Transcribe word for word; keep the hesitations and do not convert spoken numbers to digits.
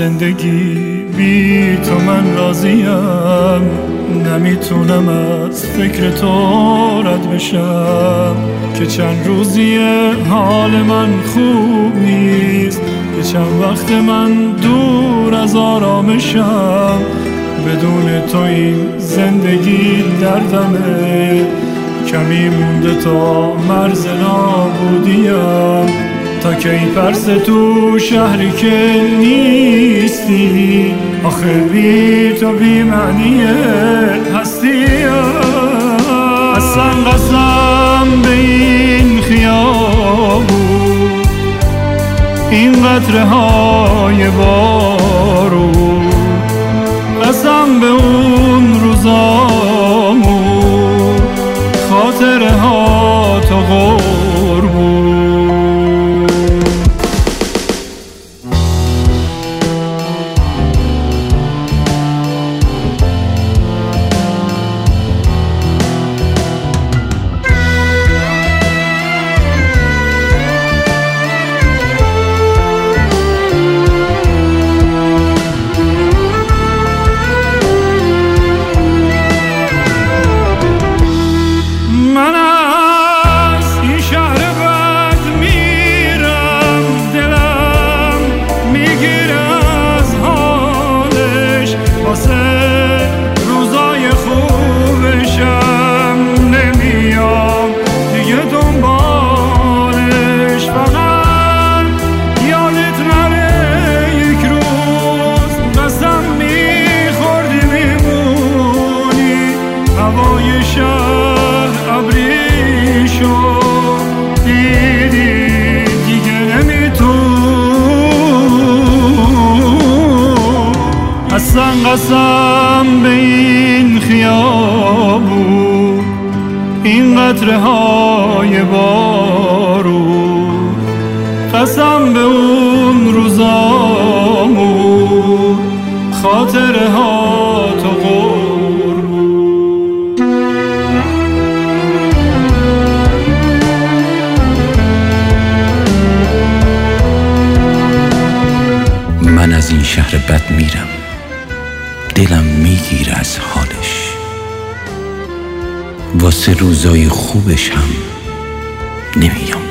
زندگی بی تو من راضیم، نمیتونم از فکر تو رد بشم که چند روزیه حال من خوب نیست، که چند وقت من دور از آرامشم، بدون تو این زندگی دردمه، کمی مونده تا مرز نابودیم، تا کی پرس تو شهری که نیستی، آخه بی تو بی معنیه هستیم. اصلا قسم به این خیابون، این قطره های بارون، قسم به اون روزامون، خاطره ها تو قربون. هوای شهر ابری شد، دیدی دیگه نمیتون. اصلا قسم به این خیابون، این قطره های بارون، قسم به اون روزامون، خاطره ها تو قربون. من از این شهر بد میرم، دلم میگیره از حالش، واسه روزای خوبش هم نمیام.